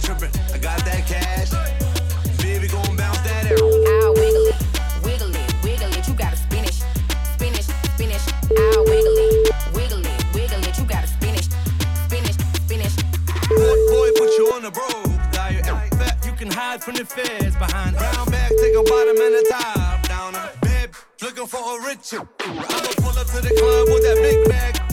trippin'. I got that cash. Baby, gon' bounce that air. I'll wiggle it, wiggle it, wiggle it. You gotta spin it, spin it, spin it. I'll wiggle it, wiggle it, wiggle it. You gotta spin it, spin it, spin it. Boy, put you on the road. Now you're fat, you can hide from the feds. Behind brown bag, take a bottom and a top down. Babe, looking for a rich chick. I'ma pull up to the club with that big bag.